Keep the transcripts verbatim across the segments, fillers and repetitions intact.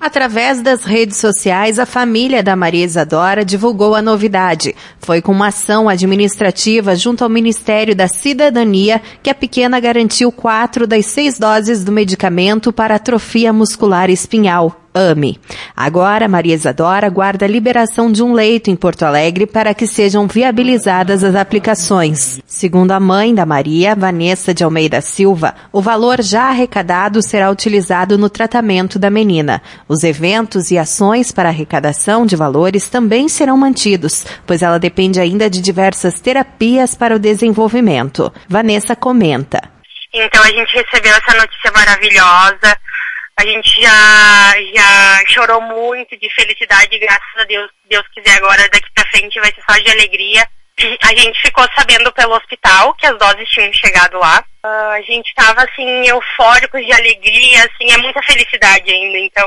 Através das redes sociais, a família da Maria Isadora divulgou a novidade. Foi com uma ação administrativa junto ao Ministério da Cidadania que a pequena garantiu quatro das seis doses do medicamento para atrofia muscular espinhal, A M E. Agora, Maria Isadora aguarda a liberação de um leito em Porto Alegre para que sejam viabilizadas as aplicações. Segundo a mãe da Maria, Vanessa de Almeida Silva, o valor já arrecadado será utilizado no tratamento da menina. Os eventos e ações para arrecadação de valores também serão mantidos, pois ela depende ainda de diversas terapias para o desenvolvimento. Vanessa comenta. Então a gente recebeu essa notícia maravilhosa. A gente já, já chorou muito de felicidade, graças a Deus. Se Deus quiser agora, daqui pra frente vai ser só de alegria. A gente ficou sabendo pelo hospital que as doses tinham chegado lá. Uh, a gente tava, assim, eufóricos de alegria, assim, é muita felicidade ainda. Então,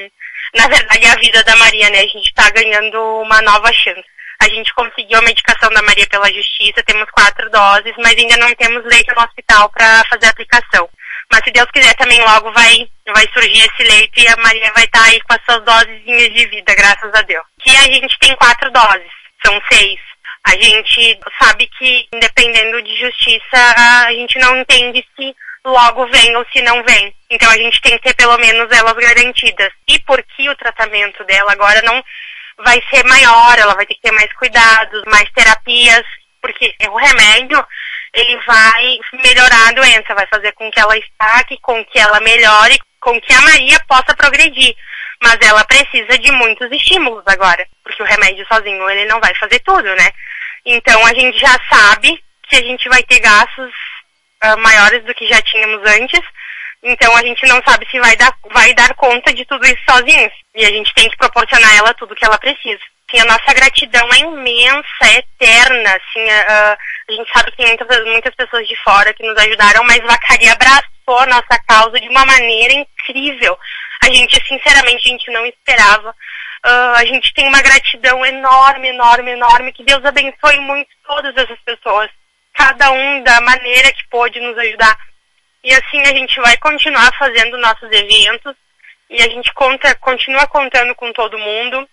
na verdade, é a vida da Maria, né? A gente tá ganhando uma nova chance. A gente conseguiu a medicação da Maria pela justiça, temos quatro doses, mas ainda não temos leito no hospital para fazer a aplicação. Mas se Deus quiser também logo vai, vai surgir esse leito e a Maria vai estar aí com as suas dosezinhas de vida, graças a Deus. Que a gente tem quatro doses, são seis. A gente sabe que, dependendo de justiça, a gente não entende se logo vem ou se não vem. Então a gente tem que ter pelo menos elas garantidas. E porque o tratamento dela agora não vai ser maior, ela vai ter que ter mais cuidados, mais terapias, porque o remédio, ele vai melhorar a doença, vai fazer com que ela estaque, com que ela melhore, com que a Maria possa progredir. Mas ela precisa de muitos estímulos agora, porque o remédio sozinho ele não vai fazer tudo, né? Então a gente já sabe que a gente vai ter gastos uh, maiores do que já tínhamos antes, então a gente não sabe se vai dar, vai dar conta de tudo isso sozinhos. E a gente tem que proporcionar a ela tudo o que ela precisa. Assim, a nossa gratidão é imensa, é eterna. Assim, uh, a gente sabe que tem muitas, muitas pessoas de fora que nos ajudaram, mas Vacaria abraçou a nossa causa de uma maneira incrível. A gente, sinceramente, a gente não esperava. Uh, a gente tem uma gratidão enorme, enorme, enorme. Que Deus abençoe muito todas essas pessoas. Cada um da maneira que pôde nos ajudar. E assim a gente vai continuar fazendo nossos eventos. E a gente conta, continua contando com todo mundo.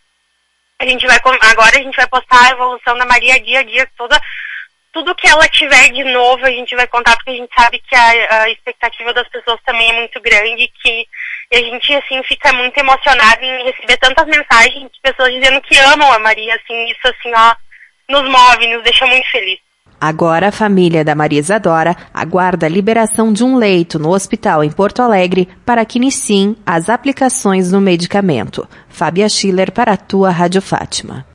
A gente vai, agora a gente vai postar a evolução da Maria dia a dia. Toda, tudo que ela tiver de novo a gente vai contar, porque a gente sabe que a, a expectativa das pessoas também é muito grande. Que e a gente, assim, fica muito emocionado em receber tantas mensagens de pessoas dizendo que amam a Maria, assim, isso, assim, ó, nos move, nos deixa muito felizes. Agora a família da Maria Isadora aguarda a liberação de um leito no hospital em Porto Alegre para que iniciem as aplicações do medicamento. Fábia Schiller para a tua Rádio Fátima.